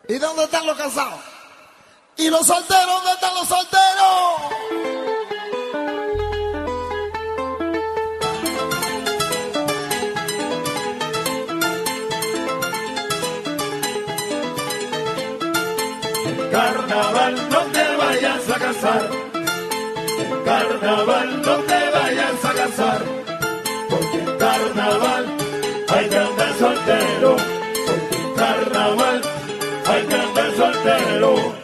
¿Y dónde están los casados? ¿Y los solteros? ¿Dónde están los solteros? Carnaval, no te vayas a casar. En carnaval, no te vayas a casar. Porque en carnaval hay que andar soltero. Porque en carnaval hay que andar soltero.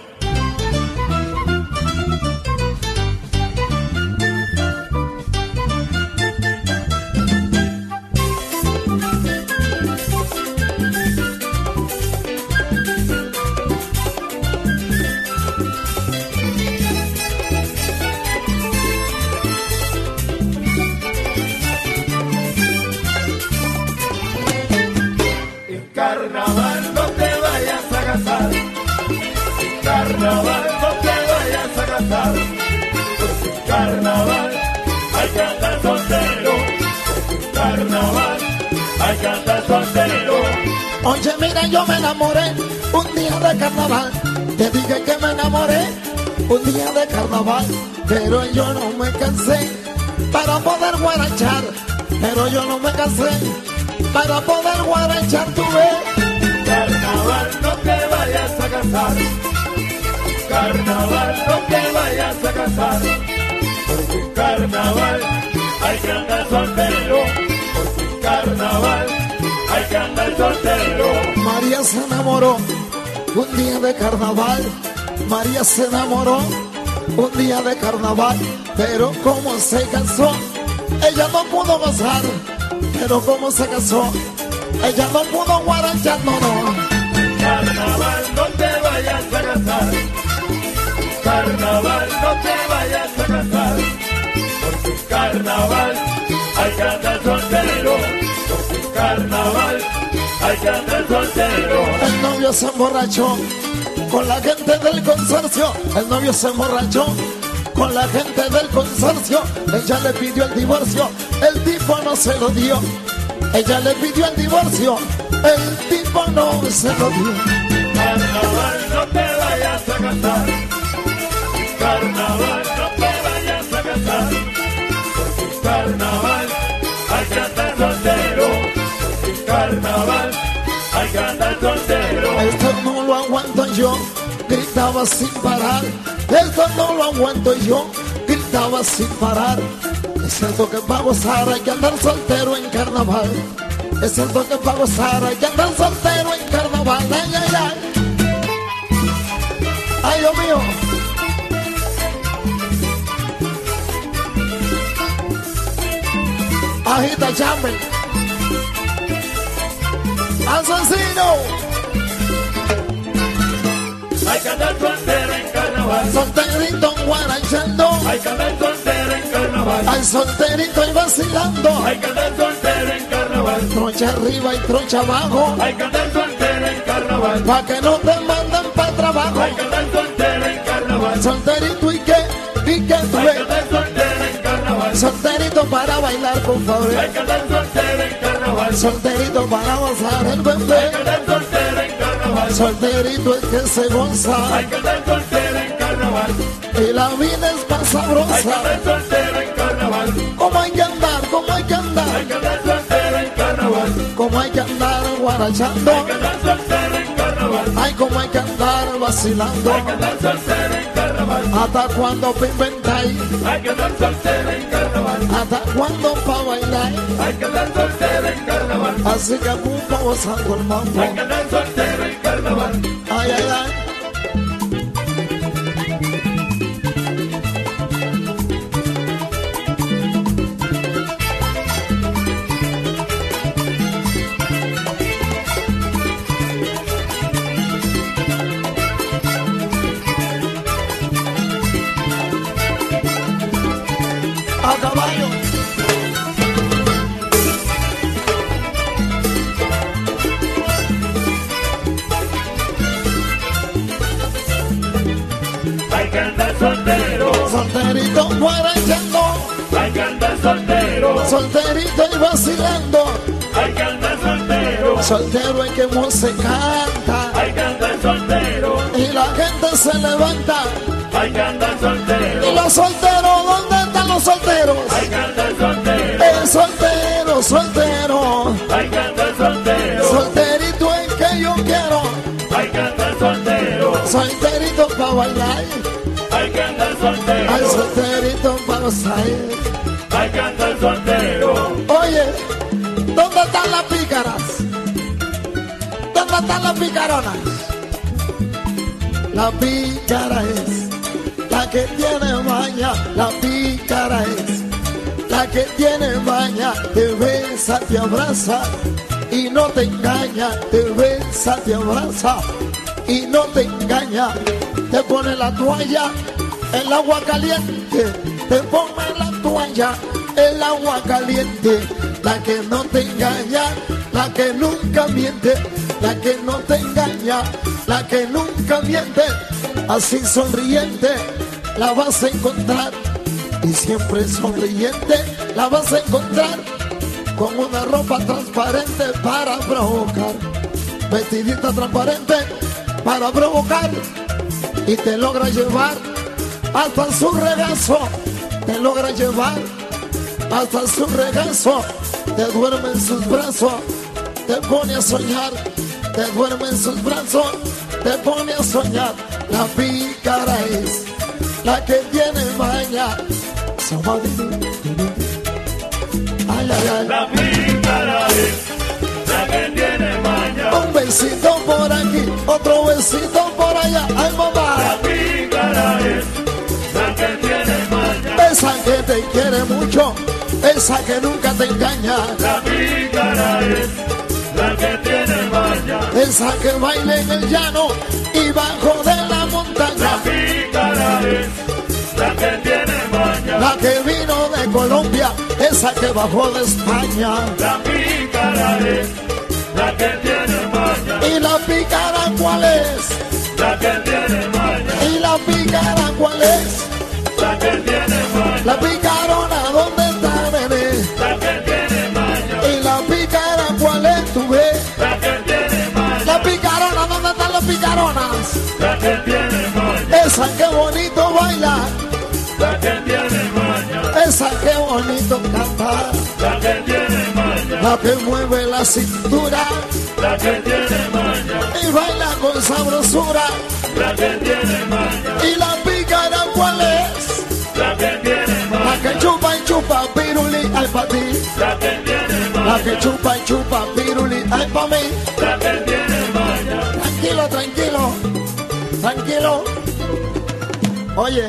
Carnaval, no te vayas a casar. Carnaval, no te vayas a casar. Porque carnaval hay que andar soltero. Porque carnaval hay que andar soltero. Oye, mira, yo me enamoré un día de carnaval. Te dije que me enamoré un día de carnaval. Pero yo no me cansé para poder guarachar. Pero yo no me cansé para poder guarachar, tu vez. Carnaval, no te vayas a casar. Carnaval, no te vayas a casar. Porque carnaval hay que andar soltero. Porque carnaval hay que andar soltero. María se enamoró un día de carnaval. María se enamoró un día de carnaval. Pero como se casó, ella no pudo gozar. Pero como se casó, ella no pudo guarachar, no, no. Carnaval, no te vayas a casar. Carnaval, no te vayas a casar. Porque carnaval hay que andar soltero. Porque carnaval hay que andar soltero. El novio se emborrachó con la gente del consorcio. El novio se emborrachó con la gente del consorcio. Ella le pidió el divorcio, el tipo no se lo dio. Ella le pidió el divorcio, el tipo no se lo dio. Carnaval, no te vayas a casar. Carnaval, no te vayas a casar. Porque carnaval hay que andar soltero. Porque carnaval hay que andar soltero. Esto no lo aguanto yo, gritaba sin parar. Esto no lo aguanto yo, gritaba sin parar. Es cierto que para gozar hay que andar soltero en carnaval. Es cierto que para gozar hay que andar soltero en carnaval. Ay, ay, ay. Ay, Dios mío. Agita, chambre. Asesino. Hay que andar soltero en carnaval. Solterito guarachando. Hay que andar soltero en carnaval. Al solterito y vacilando. Hay que andar soltero en carnaval. Trocha arriba y trocha abajo. Hay que andar soltero en carnaval. Pa' que no te manden pa' trabajo. Hay que andar soltero en carnaval. Solterito y qué tú Hay que ves. andar soltero en carnaval. Solterito para bailar, por favor. Hay que andar soltero en carnaval. Solterito para gozar el Hay bebé. que andar soltero en carnaval. Solterito es que se goza. Hay que andar soltero en carnaval. Y la vida es más Hay que sabrosa. andar soltero en carnaval. ¿Cómo hay que andar? ¿Cómo hay que andar? Hay que andar soltero en carnaval. ¿Cómo hay que andar guarachando? Hay que andar soltero en carnaval. Ay, cómo hay que andar vacilando. Hay que andar soltero en carnaval. ¿Hasta cuándo pa' inventar? Hay que andar soltero en carnaval. ¿Hasta cuándo pa' bailar? Hay que andar soltero en carnaval. Así que ocupa gozando el mambo. Hay que andar soltero en carnaval. Ay, ay, ay. A caballo. Hay que andar soltero. Solterito guarachando. Hay que andar soltero. Solterito y vacilando. Hay que andar soltero. Soltero es que no se canta. Hay que andar soltero. los solteros? ¿Dónde están los solteros? Ahí canta el soltero. El soltero, soltero. Ahí canta el soltero. Solterito es que yo quiero. Ahí canta el soltero. Solterito para bailar. Ahí canta el soltero. Ay, solterito para gozar. Ahí canta el soltero. Oye, ¿dónde están las pícaras? ¿Dónde están las picaronas? La pícara es la que tiene maña. La pícara es la que tiene maña. Te besa, te abraza y no te engaña. Te besa, te abraza y no te engaña. Te pone la toalla en el agua caliente. Te pone la toalla en el agua caliente. La que no te engaña, la que nunca miente. La que no te engaña, la que nunca miente. Así sonriente la vas a encontrar. Y siempre sonriente la vas a encontrar. Con una ropa transparente para provocar. Vestidita transparente para provocar. Y te logra llevar hasta su regazo. Te logra llevar hasta su regazo. Te duerme en sus brazos. Te pone a soñar. Te duerme en sus brazos, te pone a soñar. La pícara es la que tiene maña. Ay, ay, ay. La pícara es la que tiene maña. Un besito por aquí, otro besito por allá. Ay, mamá. La pícara es la que tiene maña. Esa que te quiere mucho, esa que nunca te engaña. La pícara es la que tiene maña. Esa que baila en el llano y bajo de la montaña. La pícara es la que tiene maña. La que vino de Colombia, esa que bajó de España. La pícara es la que tiene maña. ¿Y la pícara cuál es? La que tiene maña. ¿Y la pícara cuál es? La que tiene maña. La picarona, ¿dónde está, nene? La que tiene maña. ¿Y la pícara cuál es? ¿Tú ves? La que tiene maña. La picarona, ¿dónde están las picaronas? La que tiene maña. Esa que bonito baila, La que tiene maña. esa que bonito canta, La que tiene maña. la que mueve la cintura La que tiene maña. y baila con sabrosura. La que tiene maña. ¿Y la pícara cuál es? La que tiene La maña. que chupa y chupa piruli, ay pa' ti. La que tiene La maña. que chupa y chupa piruli, ay pa' mí. La que tiene maña. Tranquilo, tranquilo, tranquilo. Oye,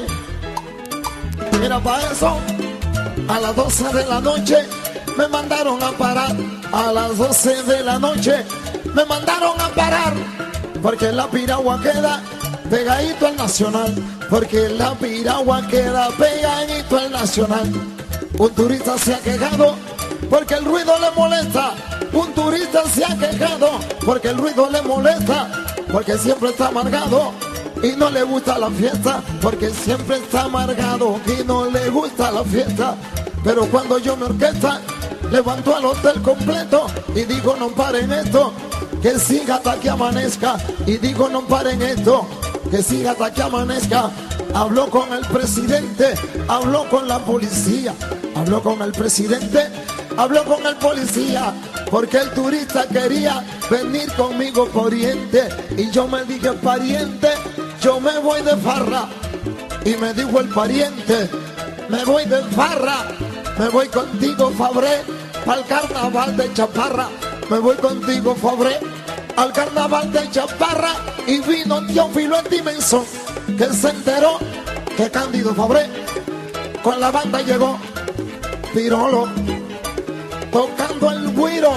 mira para eso. A las 12 de la noche me mandaron a parar. A las 12 de la noche me mandaron a parar. Porque la piragua queda pegadito al Nacional. Porque la piragua queda pegadito al Nacional. Un turista se ha quejado porque el ruido le molesta. Un turista se ha quejado porque el ruido le molesta. Porque siempre está amargado y no le gusta la fiesta. Porque siempre está amargado y no le gusta la fiesta. Pero cuando yo me orquesta, levanto al hotel completo y digo no paren esto, que siga hasta que amanezca. Y digo no paren esto, que siga hasta que amanezca. Habló con el presidente, habló con la policía, habló con el presidente, habló con el policía, porque el turista quería venir conmigo por Oriente. Y yo me dije pariente, yo me voy de farra. Y me dijo el pariente, me voy de farra, me voy contigo Fabré, al carnaval de Chaparra. Me voy contigo Fabré, al carnaval de Chaparra. Y vino Teófilo en Dimensión, que se enteró que Cándido Fabré con la banda llegó. Pirolo tocando el güiro,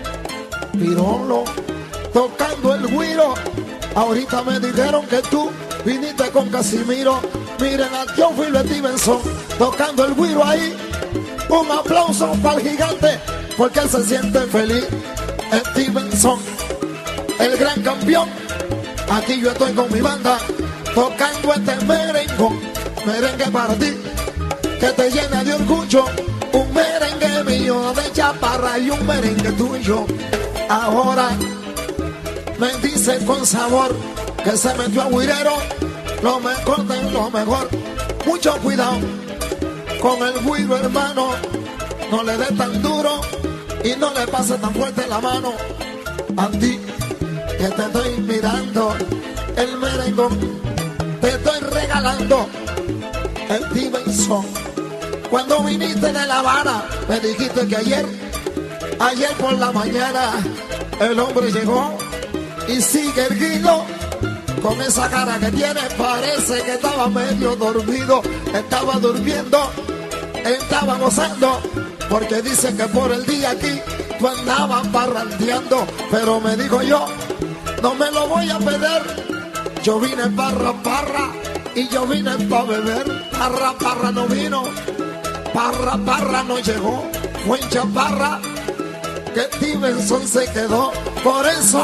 Pirolo tocando el güiro. Ahorita me dijeron que tú viniste con Casimiro. Miren a Teófilo Stevenson tocando el güiro ahí. Un aplauso para el gigante porque él se siente feliz. Stevenson, el gran campeón. Aquí yo estoy con mi banda tocando este merengón. Merengue para ti, que te llena de orgullo. Un merengue mío de Chaparra y un merengue tuyo. Ahora me dice con sabor que se metió a güirero lo mejor de lo mejor. mucho cuidado con el buiro, hermano. No le dé tan duro y no le pase tan fuerte la mano. A ti que te estoy mirando, el merengón te estoy regalando el Stevenson. Cuando viniste de La Habana, me dijiste que ayer por la mañana, el hombre llegó y sigue erguido. Con esa cara que tiene, parece que estaba medio dormido. Estaba durmiendo, estaba gozando, porque dicen que por el día aquí tú andabas parrandeando. Pero me dijo yo, no me lo voy a perder. Yo vine parra y yo vine para beber. Parra no vino, parra no llegó. Fue en Chaparra que Stevenson se quedó. Por eso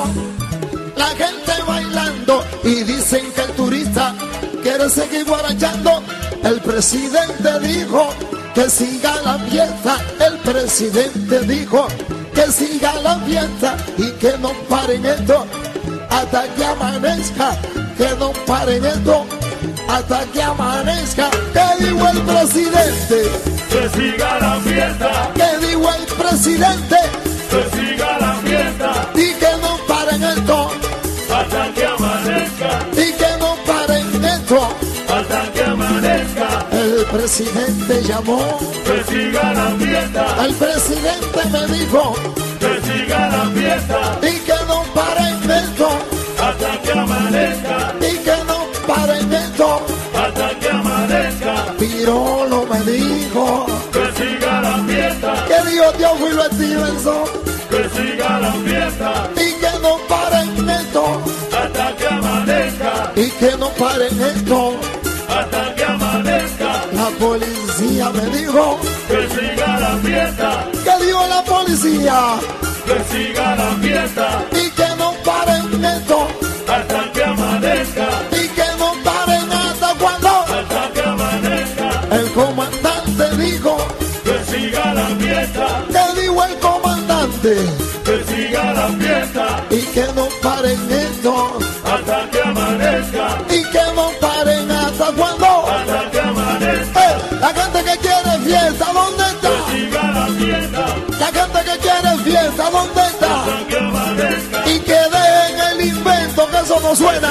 la gente bailando y dicen que el turista quiere seguir guarachando. El presidente dijo que siga la fiesta. El presidente dijo que siga la fiesta y que no paren esto hasta que amanezca. Que no paren esto hasta que amanezca. ¿Qué dijo el presidente? Que siga la fiesta. ¿Qué dijo el presidente? Que siga la fiesta. Y que no paren esto hasta que amanezca. Y que no paren esto hasta que amanezca. El presidente llamó. Que siga la fiesta. El presidente me dijo. Que siga la fiesta. Y que no paren esto hasta que amanezca. Y que no paren esto hasta que amanezca. Pirolo me dijo. Que siga la fiesta. Que dijo Teófilo Stevenson. Que siga la fiesta. Y que no paren esto hasta que amanezca. Y que no paren esto hasta que amanezca. La policía me dijo. Que siga la fiesta. ¿Qué dijo la policía? Que siga la fiesta. Y que no paren esto hasta que amanezca. Y que no paren hasta cuando. Hasta que amanezca. El comandante dijo. Que siga la fiesta. ¿Qué dijo el comandante? Que siga la fiesta. Y que no paren esto hasta que amanezca. Y que no paren hasta cuando. Hasta que amanezca. La gente que quiere fiesta, ¿dónde está? Que siga la fiesta. La gente que quiere fiesta, ¿dónde está? Hasta que amanezca. Y que dejen el invento, que eso no suena.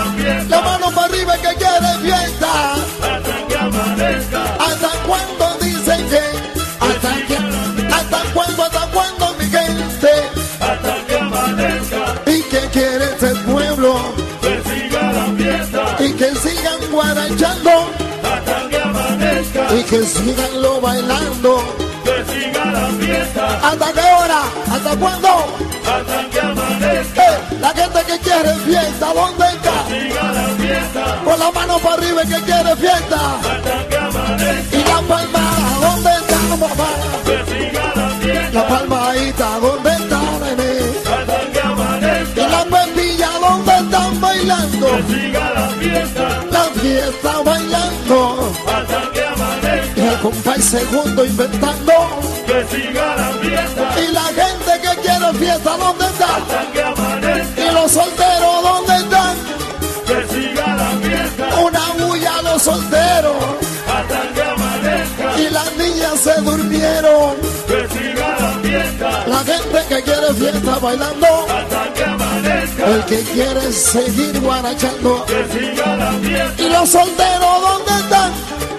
La mano para arriba que quiere fiesta. Hasta que amanezca. ¿Hasta cuándo dicen que? ¿Hasta cuándo mi gente? Hasta que amanezca. ¿Y que quiere este pueblo? Que siga la fiesta. Y que sigan guarachando. Hasta que amanezca. Y que sigan lo bailando. Que siga la fiesta. ¿Hasta qué hora? ¿Hasta cuándo? Hasta que amanezca. La gente que quiere fiesta, ¿dónde está? Que siga la fiesta. Con la mano para arriba el que quiere fiesta. Hasta que amanezca. Y la palma, ¿dónde está, papá? Que siga la fiesta. La palmadita, ¿dónde está, nene? Hasta que amanezca. Y la pepilla, ¿dónde están bailando? Que siga la fiesta. La fiesta bailando. Hasta que amanezca. Y el compás segundo inventando. Que siga la fiesta. Y la gente que quiere fiesta, ¿dónde está? Hasta que amanezca. Y los solteros, ¿dónde están? Que siga la fiesta. Una bulla a los solteros. Hasta que amanezca. Y las niñas se durmieron. Que siga la fiesta. La gente que quiere fiesta bailando. Hasta que amanezca. El que quiere seguir guarachando. Que siga la fiesta. Y los solteros, ¿dónde están?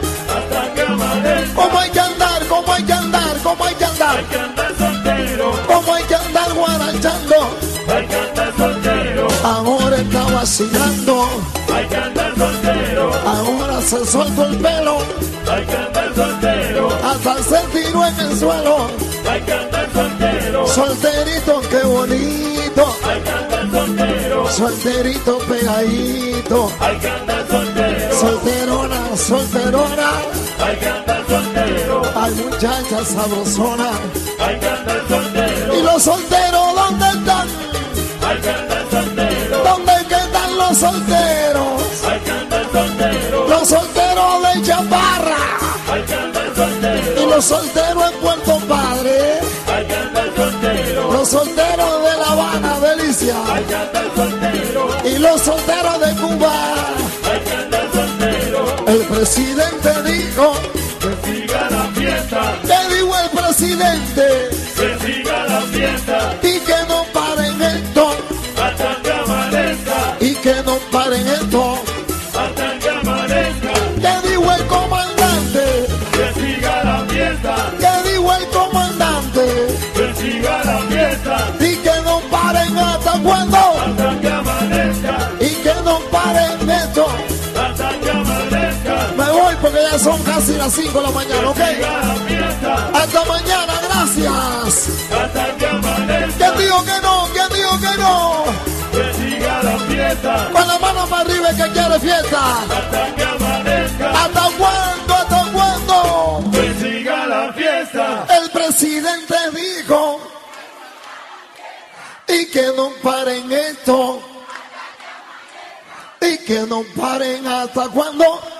Hasta que amanezca. ¿Cómo hay que andar? ¿Cómo hay que andar? ¿Cómo hay que andar? Hay que andar soltero. ¿Cómo hay que andar guarachando? Hay que andar soltero. Ahora está vacilando. Hay que andar soltero. Ahora se soltó el pelo. Hay que andar soltero. Hasta se tiró en el suelo. Hay que andar soltero. Solterito, qué bonito. Hay que andar soltero. Solterito pegadito. Hay que andar soltero. Solterona, solterona. Hay que andar soltero. Hay muchachas sabrosona. Hay que andar soltero. ¿Y los solteros dónde están? Hay que andar soltero. ¿Dónde quedan los solteros? Hay que andar soltero. Los solteros de Chaparra. Hay que andar soltero. Y los solteros en Puerto Padre. Hay que andar soltero. Los solteros de La Habana, Delicia. Hay que andar soltero. Y los solteros de Cuba. Hay que andar soltero. El presidente dijo que siga la fiesta, ¿qué dijo el presidente? que siga la fiesta, Y que no paren esto, hasta que amanezca, y que no paren esto. hasta que amanezca, ¿Qué dijo el comandante? que siga la fiesta, ¿Qué dijo el comandante? que siga la fiesta, Y que no paren hasta cuando, hasta que amanezca, y que no paren esto. hasta que amanezca, Me voy porque ya son casi las 5 de la mañana, ¿ok? que siga la fiesta, Hasta mañana, gracias. hasta que amanezca, ¿Quién dijo que no? ¿Quién dijo que no? que siga la fiesta, Con la mano para arriba el que quiere fiesta. hasta que amanezca, ¿Hasta cuándo? ¿Hasta cuándo? que siga la fiesta, El presidente dijo y que no paren esto y que no paren hasta cuándo.